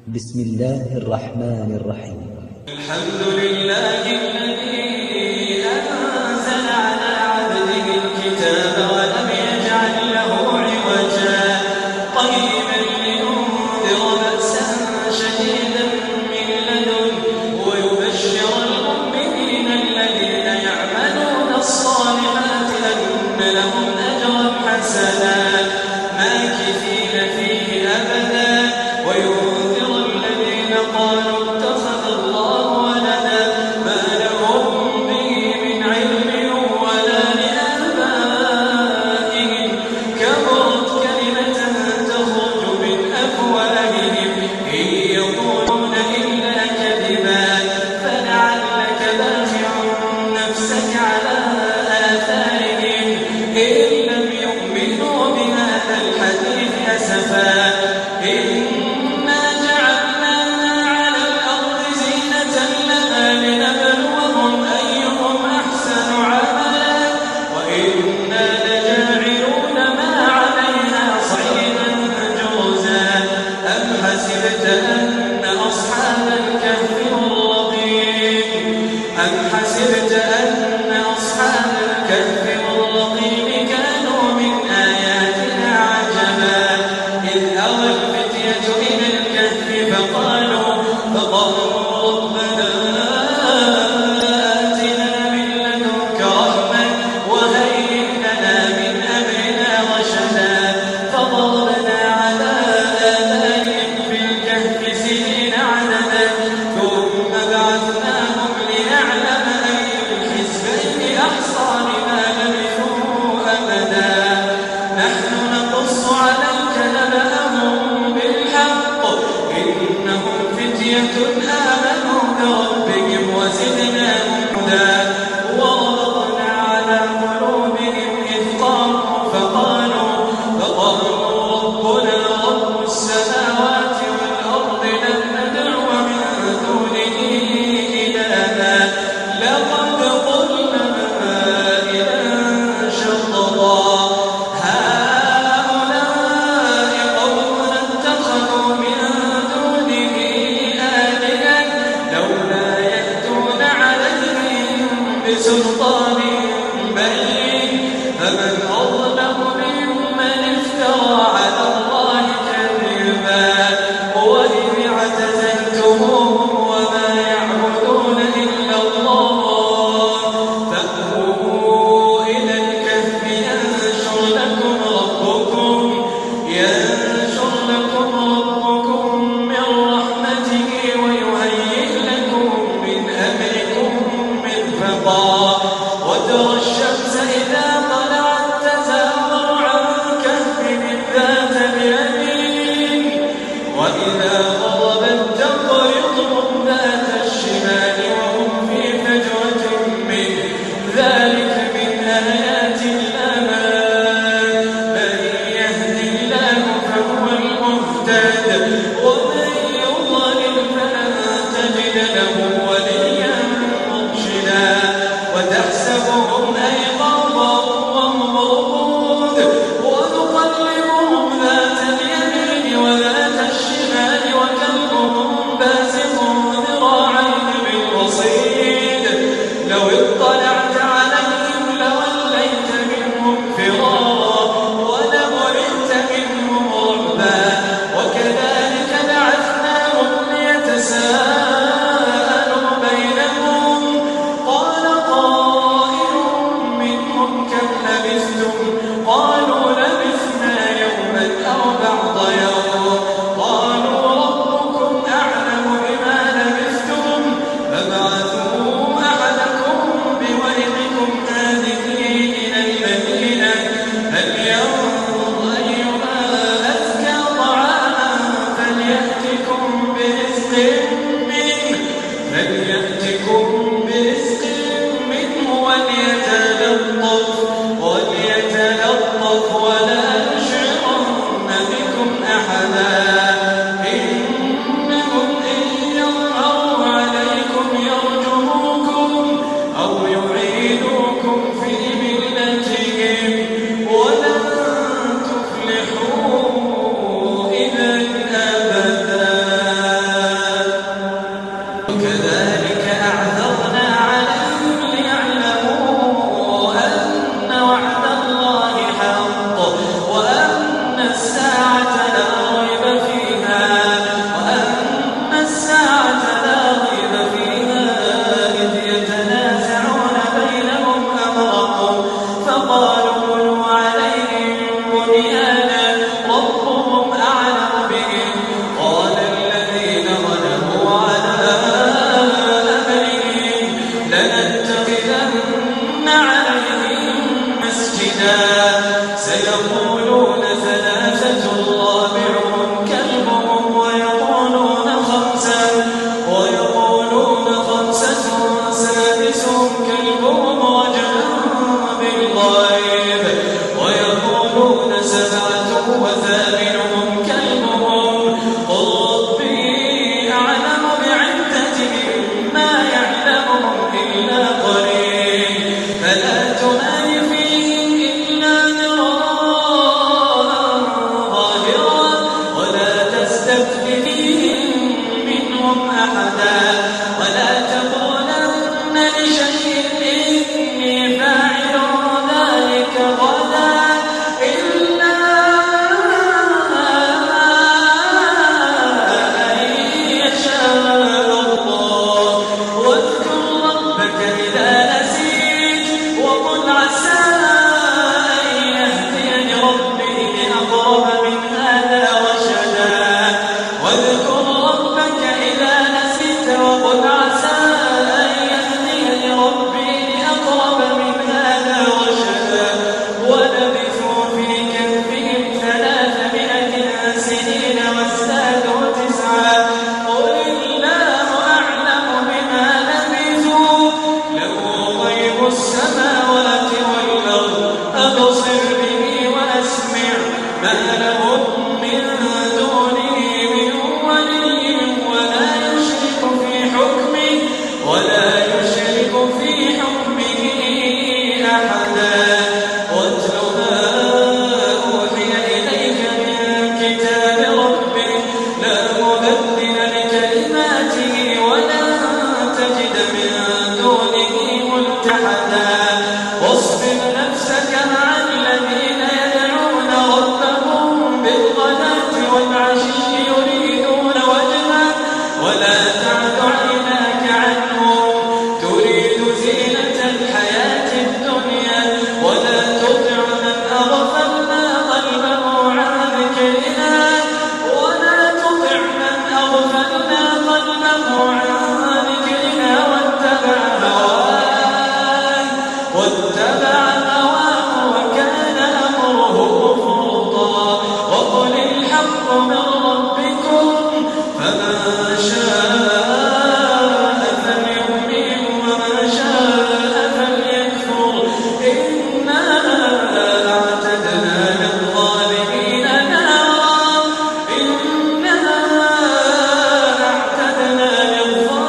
بسم الله الرحمن الرحيم. الحمد لله الذي أنزل على عبده الكتاب ولم يجعل له عوجا قيما لينذر بأسا شديدا من لدنه ويبشر المؤمنين الذين يعملون الصالحات أن لهم أجرا حسنا ماكثين فيه أبدا وينذر الذين قالوا اتخذ الله ولدا ما لهم به من علم ولا لآبائهم كبرت كلمة تخرج من أفواههم إن يقولون إلا كذبا فلعلك باخع نفسك على آثارهم إن لم يؤمنوا بهذا الحديث أسفا إنا جعلنا على الأرض زينة لها لنبلوهم أيهم أحسن عملا وإنا لجاعلون ما عليها صعيدا جرزا أم حسبت أن أصحاب الكهف والرقيم كانوا من آياتنا عجبا إذ أوى الفتية إلى الكهف فقالوا ربنا آتنا من لدنك رحمة وهيئ لنا من أمرنا رشدا فضربنا على آذانهم في الكهف سنين عددا ثم بعثناهم لنعلم أي الحزبين أحصى لما لبثوا أمدا نحن نقص عليك نبأهم بالحق إنهم فتية آمنوا بربهم وزدناهم هدى وربطنا على قلوبهم إذ قاموا فقالوا ربنا رب السماوات والأرض لن ندعو من دونه إلها لقد قلنا إذا شططا هؤلاء قومنا اتخذوا من دونه آلهة لولا يأتون عليهم بسلطان بين فمن أظلم ممن افترى على الله كذبا وإذ اعتزلتموهم وما يعبدون إلا الله فأووا إلى الكهف ينشر لكم ربكم من رحمته ويهيئ لكم من أمركم مرفقا وترى الشمس إذا طلعت تزاور عن كهفهم ذات اليمين وإذا غربت تقرضهم ذات الشمال وهم في فجوة منه ذلك من آيات الله من يهد الله فهو المهتد ومن يضلل فلن تجد له وليا مرشدا وتحسبهم أيقاظا وهم رقود ونقلبهم ذات اليمين وذات الشمال وكلبهم باسط ذراعيه بالوصيد لو اطلعت عليهم لوليت منهم فرارا ولملئت منهم رعبا وكذلك بعثناهم ليتساءلوا بينهم قال قائل منهم كم لبثتم قالوا لبثنا يوما أو بعض يوم قالوا ربكم أعلم بما لبثتم فابعثوا أحدكم بورقكم هذه إلى المدينة فلينظر أيها أزكى طعاما فليأتكم برزق منه وليتلطف ولا يشعرن بكم أحدا إنهم إن يظهروا عليكم يرجموكم أو يعيدوكم في ملتهم ولن تفلحوا إذا أبدا أحدا ولا تقولن لشيء إني فاعل ذلك غدا إلا أن يشاء الله واذكر ربك إذا نسيت وقل عسى أن يهديني ربي لأقرب من هذا رشدا واذكر ربك إذا نسيت وقل عسى أن يهديني ربي لأقرب من هذا رشدا ولبثوا في كهفهم 300 سنين وازدادوا 9 قل الله أعلم بما لبثوا له غيب السماوات والأرض أبصر به وأسمع ما لهم من دونه من ولي ولا يشرك في حكمه أحدا واتل ما أوحي إليك من كتاب ربك لا مبدل لكلماته ولن تجد من دونه ملتحدا واصبر نفسك مع الذين يدعون ربهم بالغداة والعشي يريدون وجهه ولا تعد عيناك عنهم تريد زينة الحياة الدنيا ولا تطع من أغفلنا قلبه عن ذكرنا واتبع هواه وكان أمره فرطا وقل الحق من ربكم فمن شاء فليؤمن ومن شاء فليكفر إنا أعتدنا للظالمين نارا إنا أعتدنا للظالمين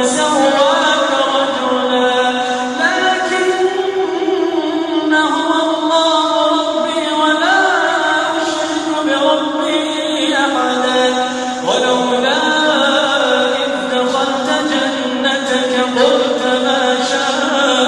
سواك رجلا لكن هو الله ربي ولا أشرك بربي أحدا ولولا إذ دخلت جنتك قلت ما شاء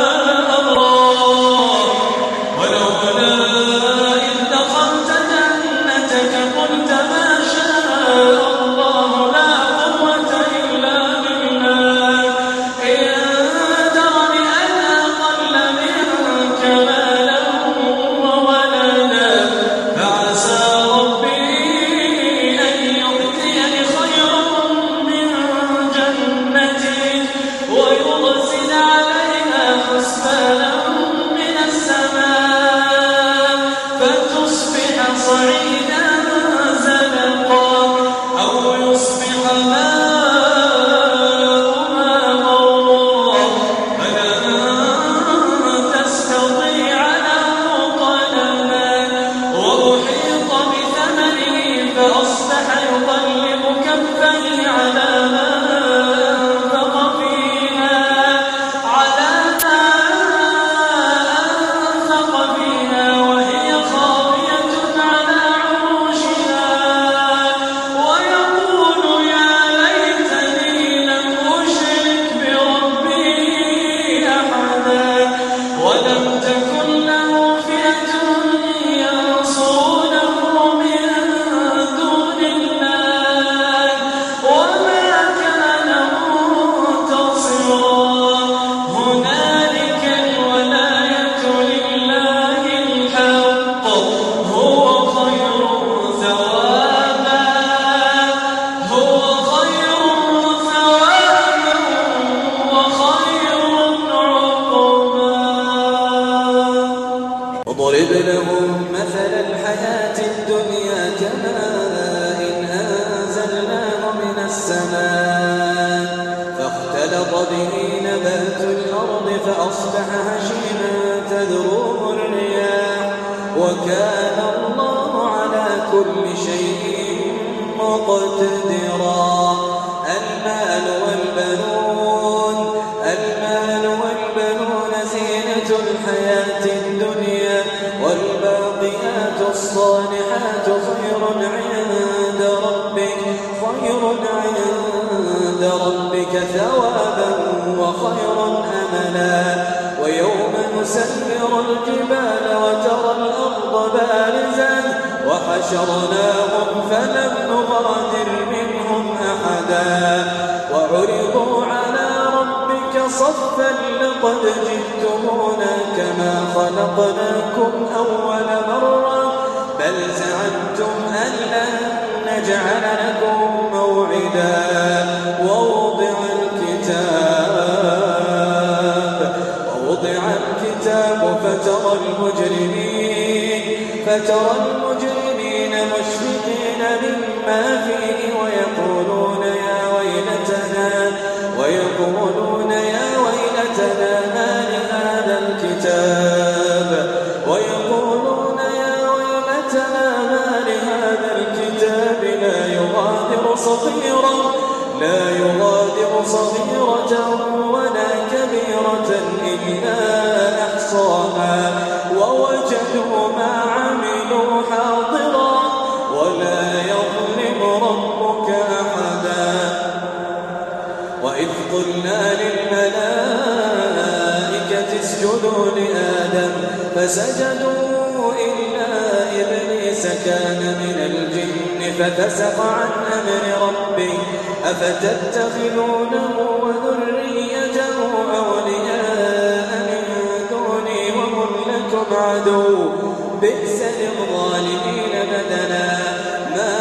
الله ولولا إذ دخلت جنتك قلت ما شاء الله لا قوة إلا بالله إن ترني أنا أقل منك مالا وولدا فعسى ربي أن يؤتيني خيرا من جنتي ويرسل عليها حسبانا من السماء فتصبح صعيدا زلقا أو يصبح ماؤها غورا فلن تستطيع له طلبا وأحيط بثمنه فأصبح يقلب كفيه على ما أنفق فيها وهي خاوية على عروشها ويقول يا ليتني لم أشرك بربي أحدا ولم تكن له فئة ينصرونه من دون الله وما كان منتصرا هنالك الولاية لله الحق هو خير ثوابا وخير عقبا اضرب لهم مثل الحياة الدنيا كماء أنزلناه من السماء فاختلط به نبات الأرض فأصبح هشيما تذروه الرياح وكان الله على كل شيء مقتدرا المال والبنون زينة الحياة الدنيا والباقيات الصالحات خير عند ربك ثوابا وخير أملا ويوم نسير الجبال وترى الأرض بارزة وحشرناهم فلم نغادر منهم أحدا وعرضوا على ربك صفا لقد جئتمونا كما خلقناكم أول مرة بل زعمتم أن لن نجعل لكم موعدا ووضع الكتاب فترى المجرمين مشفقين مما فيه ويقولون يا ويلتنا ما لهذا الكتاب لا يغادر صغيرة ولا كبيرة إلا أحصاها ووجدوا ما عملوا حاضرا ولا يظلم ربك أحدا وإذ قلنا للملائكة اسجدوا لآدم فسجدوا إلا إبليس كان من الجن ففسق عن أمر ربه أفتتخذونه وذريته أولياء من دوني وهم لكم عدو بئس للظالمين بدلا ما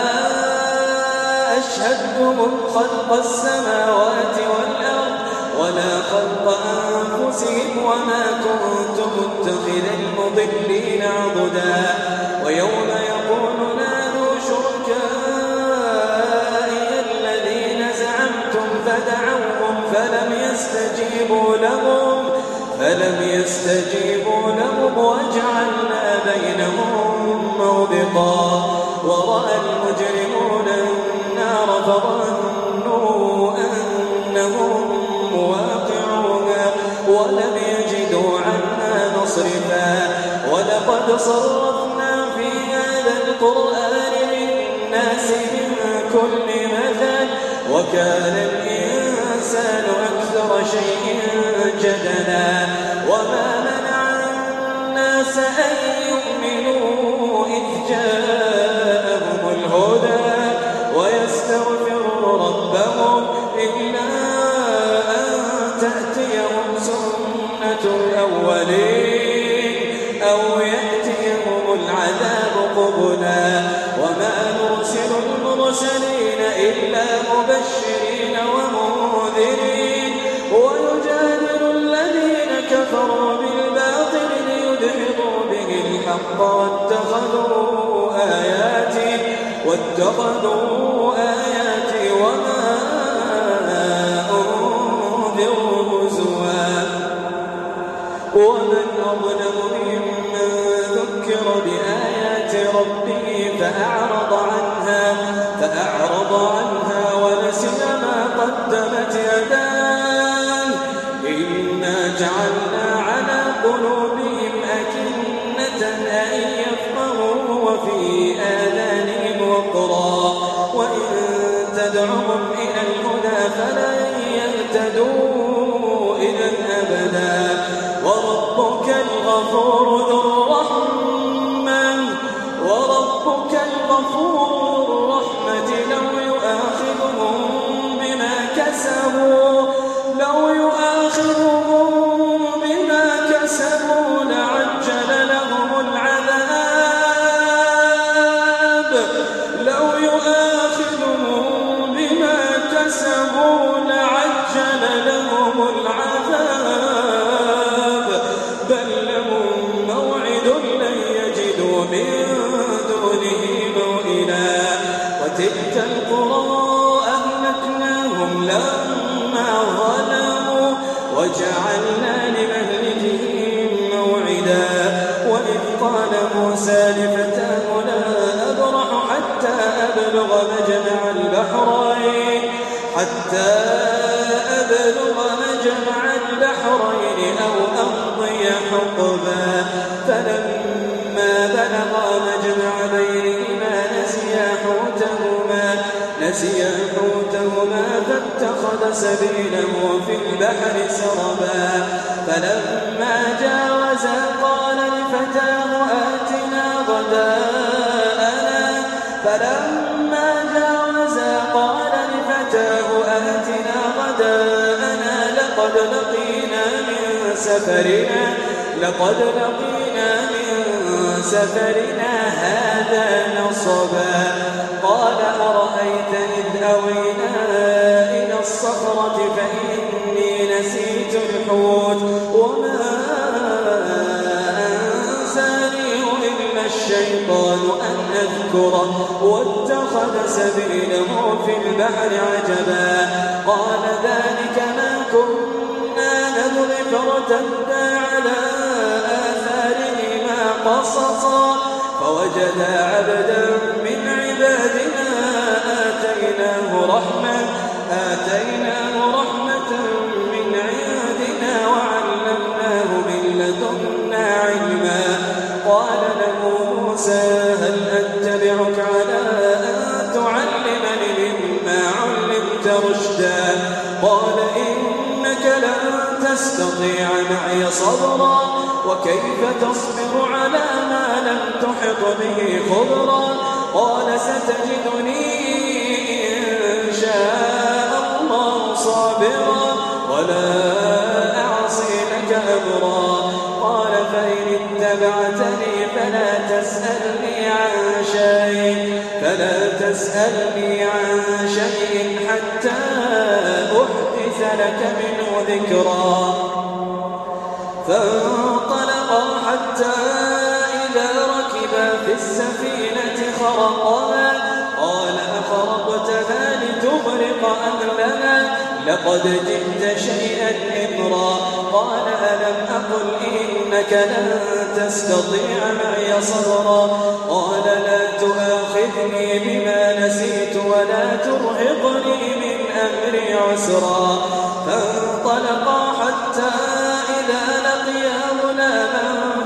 أشهدتم خلق السماوات والأرض ولا خلق أنفسهم وما كنت متخذ المضلين عضدا ويوم يقول نادوا شركائي الذين زعمتم فدعوهم فلم يستجيبوا لهم وجعلنا بينهم موبقا ورأى المجرمون النار فظنوا أنهم مسرفا ولقد صرفنا في هذا القرآن للناس من كل مثل وكان الإنسان أكثر شيء جدلا وما منع الناس أن يؤمنوا إذ جاءهم الهدى ويستغفروا ربهم إلا أن تأتيهم سنة الأولين أو يأتيهم العذاب قبلا وما نرسل المرسلين إلا مبشرين ومنذرين ويجادل الذين كفروا بالباطل ليدحضوا به الحق واتخذوا آياتي وما أنذروا هزوا ومن أظلم ممن ذكر بآيات ربه فأعرض عنها ونسي ما قدمت يداه إنا جعلنا على قلوبهم أكنة أن يفقهوا وفي آذانهم وقرا وإن تدعهم إلى الهدى فلن يهتدوا إذا أبدا وربك الغفور ذو الرحمة لو يؤاخذهم بما كسبوا لعجل لهم العذاب بل لهم موعد لن يجدوا من دونه موئلا وتلك القرى أهلكناهم لما ظلموا وجعلنا لمهلكهم موعدا وإذ قال موسى لفتاه لا أبرح حتى أبلغ مجمع البحرين أو أمضي حقبا فلما بلغا مجمع بينهما نسيا حوتهما فاتخذ سبيله في البحر سربا فلما جاوزا قال لفتاه آتنا غداءنا لقد لقينا من سفرنا هذا نصبا قال أرأيت إذ أوينا إلى الصخرة فإني نسيت الحوت وما أنسانيه إلا الشيطان أن أذكره واتخذ سبيله في البحر عجبا قال ذلك ما كنا نبغي فارتدا على آثارهما قصصا فوجدا عبدا من عبادنا آتيناه رحمة من عندنا وعلمناه من لدنا علما قال له موسى هل أتبعك على أن تعلمني مما علمت رشدا قال إنك لن تستطيع معي صبرا وكيف تصبر على ما لم تحط به خبرا قال ستجدني إن شاء الله صابرا ولا أعصي لك أمرا قال فإن اتبعتني فلا تسألني عن شيء حتى أحدث لك منه ذكرا فانطلقا حتى إذا ركبا في السفينة خرقها قال أخرقتها لتغرق أهلها لقد جئت شيئا إمرا قال ألم أقل إنك لن تستطيع معي صبرا قال لا تؤاخذني بما نسيت ولا ترهقني من أمري عسرا فانطلقا حتى إذا لقيا غلاما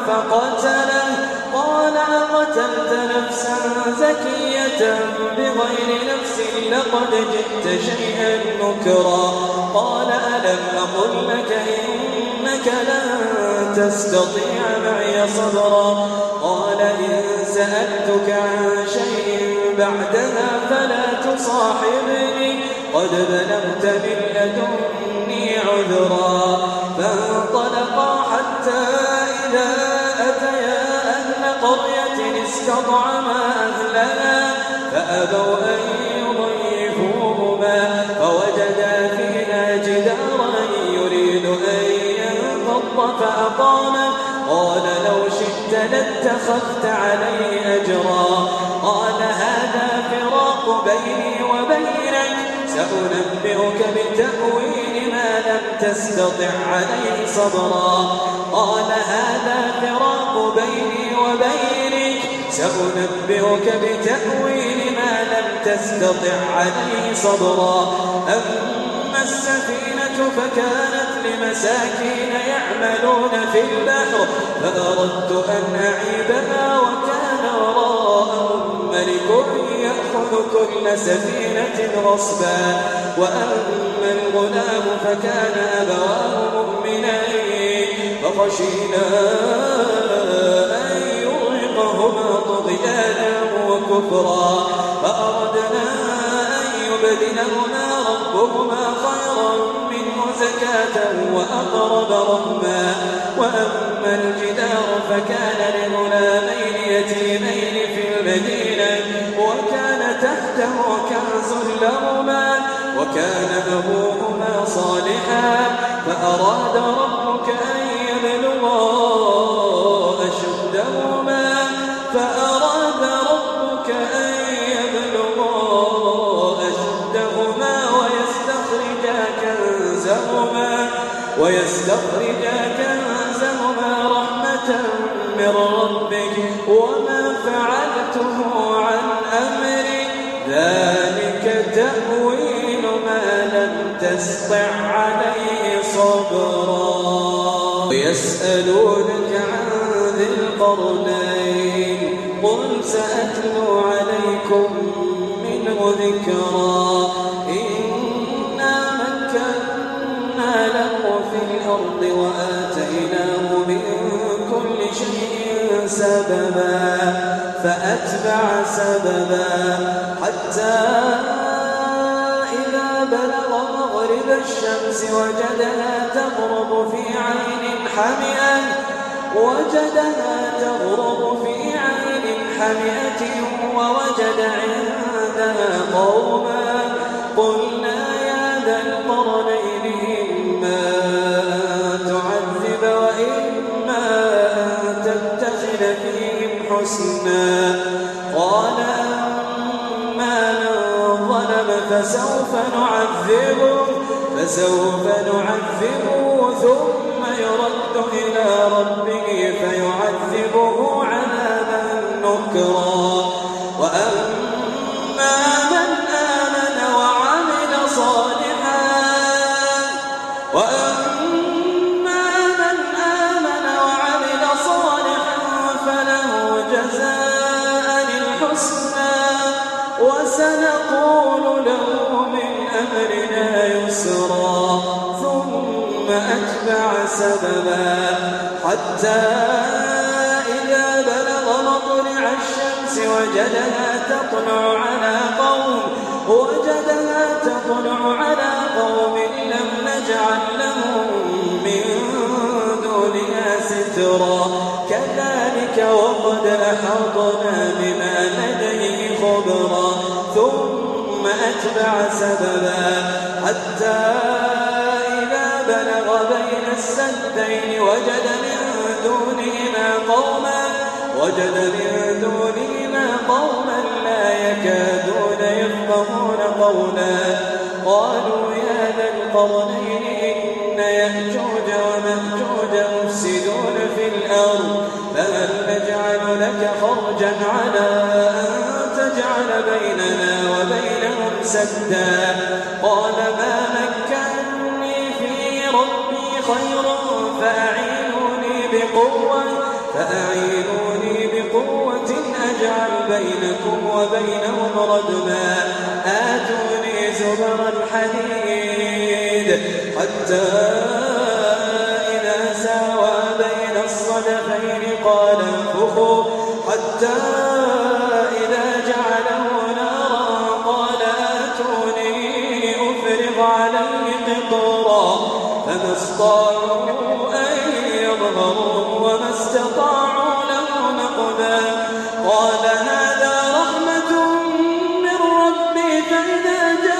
قتلت نفسا زكية بغير نفس لقد جئت شيئا نكرا قال ألم أقل لك إنك لن تستطيع معي صبرا قال إن سألتك عن شيء بعدها فلا تصاحبني قد بلغت من لدني عذرا فانطلقا حتى إذا أتيا أهل قرية استطعما أهلها فأبوا أن يضيفوهما فوجدا فيها جدارا يريد أن ينقض فأقامه قال لو شئت لاتخذت عليه أجرا قال هذا فراق بيني وبينك سأنبئك بتأويل ما لم تستطع عليه صبرا قال هذا فراق بيني وبينك سأنبئك بتأويل ما لم تستطع عليه صبرا أما السفينة فكانت لمساكين يعملون في البحر فأردت أن أعيبها وكان وراءهم ملك يأخذ كل سفينة غصبا وأما الغلام فكان أبواه مؤمنين فخشينا أن يرهقهما طغيانا وكفرا فأردنا أن يبدلهما ربهما خيرا منه زكاة وأقرب رحما وأما الجدار فكان لغلامين يتيمين في المدينة وكان تحته كنز لهما وكان أبوهما صالحا فأراد ربك أن يبلغا أشدهما ويستخرجا كنزهما رحمة من ربك وما فعلته عن أمري ذلك تأويل ما لم تسطع عليه صبرا ويسألونك عن ذي القرنين قل سأتلو عليكم منه ذكرا إنا مكنا له في الأرض وآتيناه من كل شيء سببا فأتبع سببا حتى إذا بلغ مغرب الشمس وجدها تغرب في عين حمئة ووجد عندها قوما قلنا يا ذا القرنين إما أن تعذب وإما أن تتخذ فيهم حسنا قال أما من ظلم فسوف نعذبه ثم يرد إلى ربه فيعذبه عذابا نكرا وأما من آمن وعمل صالحا فله جزاء الحسنى وسنقول له من أمرنا يسرا ثم أتبع سببا حتى إذا بلغ مطلع الشمس وجدها تطلع على قوم لم نجعل لهم من دونها سترا كذلك وقد أحاطنا بما لديه خبرا ثم أتبع سببا حتى إذا بلغ بين السدين وجد من دونهما قوما لا يكادون يفقهون قولا قالوا يا ذا القرنين إن يأجوج ومأجوج مفسدون في الأرض فهل نجعل لك خرجا على أن تجعل بيننا وبينهم سدا قال ما مكنني في ربي خير فأعينوني بقوة يجعل بينكم وبينهم ردما آتوني زبر الحديد حتى إذا ساوى بين الصدفين قال انفخوا حتى إذا جعله نارا قال آتوني أفرغ عليه قطرا فما استطاعوا أن يظهروا وما استطاعوا له نقبا قال هذا رحمة من ربي فإذا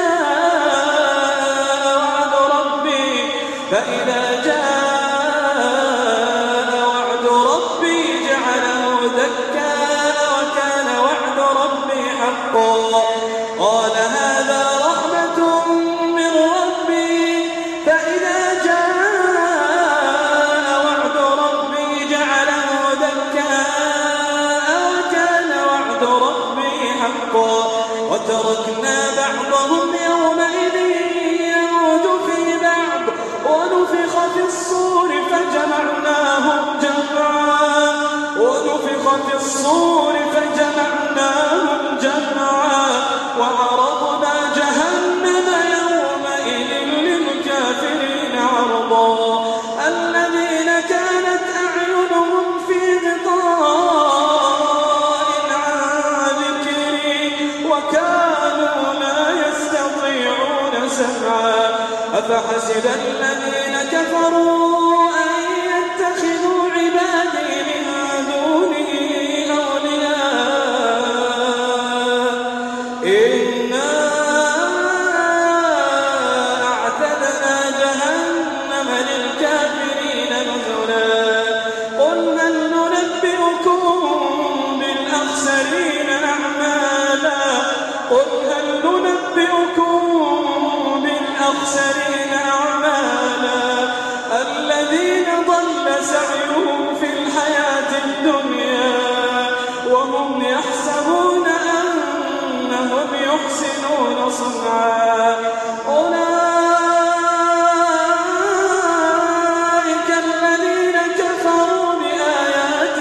جاء وعد ربي جعله دكا وكان وعد ربي حقا قال هذا رحمة من ربي فإذا جاء وعد ربي جعله دكا وكان وعد ربي حقا وتركنا بعضهم يومئذ يموج في بعض ونفخ في الصور فجمعناهم جمعا وعرضنا جهنم يومئذ للكافرين عرضا الذين كانت أعينهم في غطاء عن ذكري وكانوا لا يستطيعون سمعا أفحسب الذين كفروا أن يتخذوا عبادي من دونه أولياء إنا أعتدنا جهنم للكافرين نزلا قل هل ننبئكم بالأخسرين أعمالا الذين ضل سعيهم في الحياة الدنيا وهم يحسبون أنهم يحسنون صنعا أولئك الذين كفروا بآيات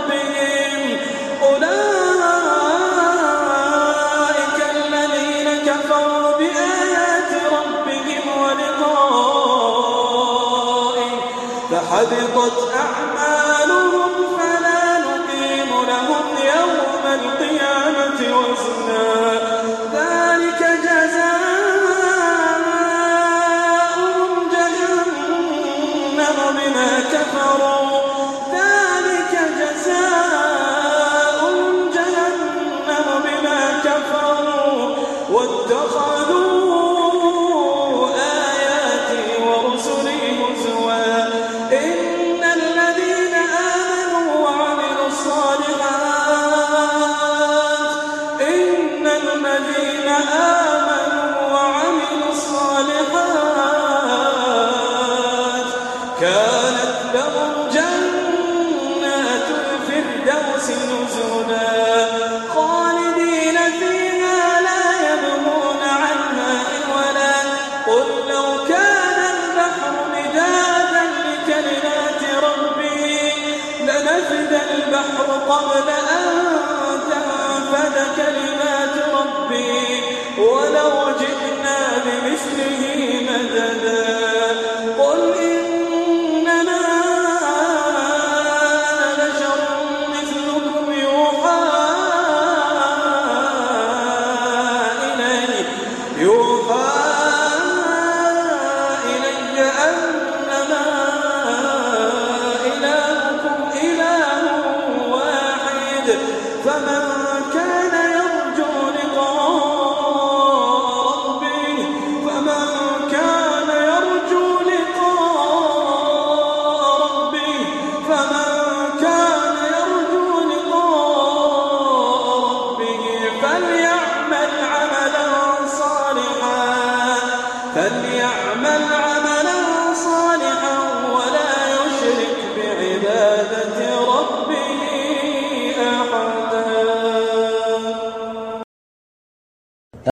ربهم ولقائه فحبطت أعمالهم فلا نقيم لهم يوم القيامة وزنا ذلك جزاؤهم جهنم بما كفروا واتخذوا آياتي ورسلي هزوا إن الذين آمنوا وعملوا الصالحات كانت لهم جنات الفردوس نزلا خالدين فيها لا يبغون عنها حولا قل لو كان البحر مدادا لكلمات ربي لنفد البحر قبل أن تنفد كلمات ربي ولو جئنا بمثله مددا قل إنما أنا بشر مثلكم يوحى إلي أنما إلهكم إله واحد فمن كان يرجو لقاء ربه فليعمل عملا